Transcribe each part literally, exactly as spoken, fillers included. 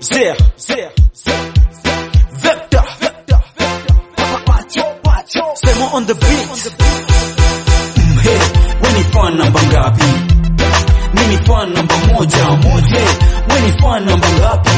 Zer, Zer, Vector, Semo on the beat. Mm, hey, we ni fan namba ngapi? Mimi ni fan namba moja moja. We ni fan namba ngapi?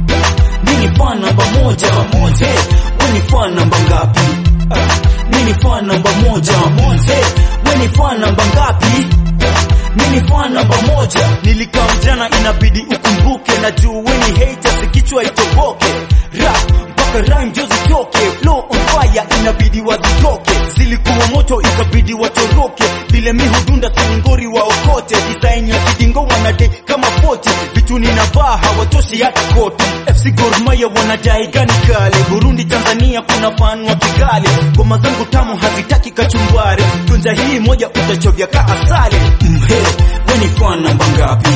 Mimi ni fan namba moja moja. We ni fan namba ngapi? Mimi ni fan namba moja moja. We ni fan namba ngapi? Mimi ni fan namba moja. Nilikaa mjana inabidi ukumbuke, na juu we ni haters kichwa itoboke. Rap mpaka rhyme ndio zitoke, flow on fire inabidi wazitoke. Zilikuwa moto ikabidi watoroke, vile mi hudunda siningori waokote. Design ya kidingo wanadai kama forty, vitu ninavaa hawatoshi hata koti. F C Gor Mahia wanadai gani kale, Burundi Tanzania kuna fan wa Kigali. Ngoma zangu tamu hazitaki kachumbari, tunja hii moja utachovya ka asali. Mm, hey, we ni fan namba ngapi?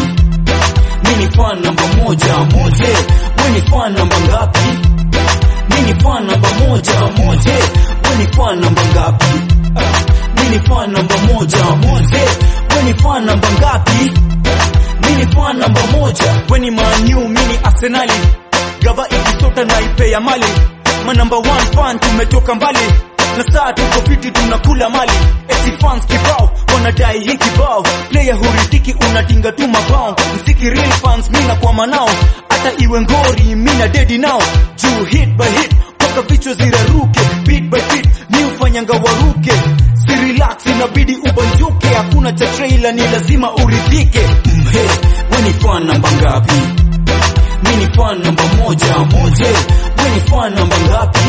Mimi ni fan namba moja moja. We ni fan namba ngapi? Mimi ni fan namba moja moja. We ni fan namba ngapi? Mimi ni fan namba moja moja. We ni fan namba ngapi? Mimi ni fan namba moja. We ni Man U, mimi ni Arsenal. Gava ikisota na ipe ya mali. Ma number one fan tumetoka mbali, na saa tuko fiti tunakula mali. Eti fans kibao wanadai hii kibao, player huridhiki unatinga tu mabao. Msiki real fans mina kwa manao, hata iwe ngori mina dedi nao. Juu hit by hit paka vichwa ziraruke, beat by beat ni ufanyanga waruke. Si relax inabidi ubanjuke, hakuna cha trailer ni lazima uridhike. Mm, hey, we ni fan namba ngapi? Mimi ni fan namba moja moja. We ni fan namba ngapi?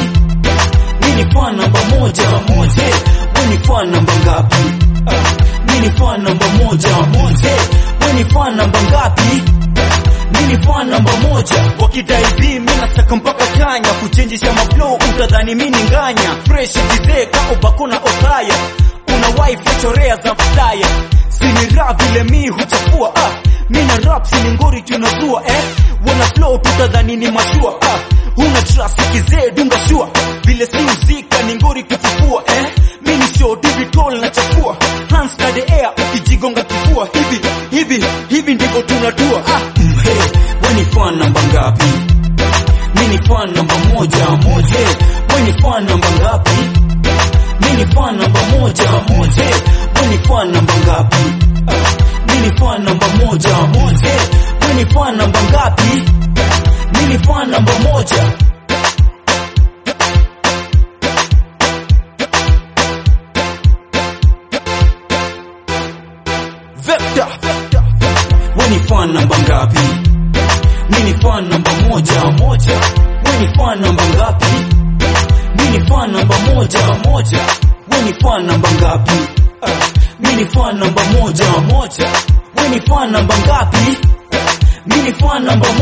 Mimi ni fan namba moja moja. We ni fan namba ngapi? Mimi ni fan namba moja moja. We ni fan namba ngapi? Mimi ni fan namba moja. Wakidai B mimi nataka mpaka Kenya, kuchangisha maflow utadhani mimi ni nganya. Fresh dize kao bako na otaya, una wife chorea za flyer. Sini rap vile mi huchafua, ah mina rap sini ngori tunazua, eh wana flow tutadhani ni mashua, ah una trust kizee dunga shua. Vile si uzika ni ngori kufufua, eh mini show digital na chafua. Hands na the air ukijigonga kifua. Hivi, hivi, hivi ndiko tunatua, ah mm, hey, we ni fan namba ngapi? Mimi ni fan namba moja moja. We ni fan namba ngapi? Mimi ni fan namba moja moja. We ni fan namba ngapi? Mimi ni fan namba moja moja. We ni fan namba ngapi? Mimi ni fan namba moja. Vector, we ni fan namba ngapi? Mimi ni fan namba moja moja. We ni fan namba ngapi? Mimi ni fan namba moja moja. We ni fan namba ngapi? Mimi ni fan namba moja moja. We ni fan namba ngapi? Mimi ni fan namba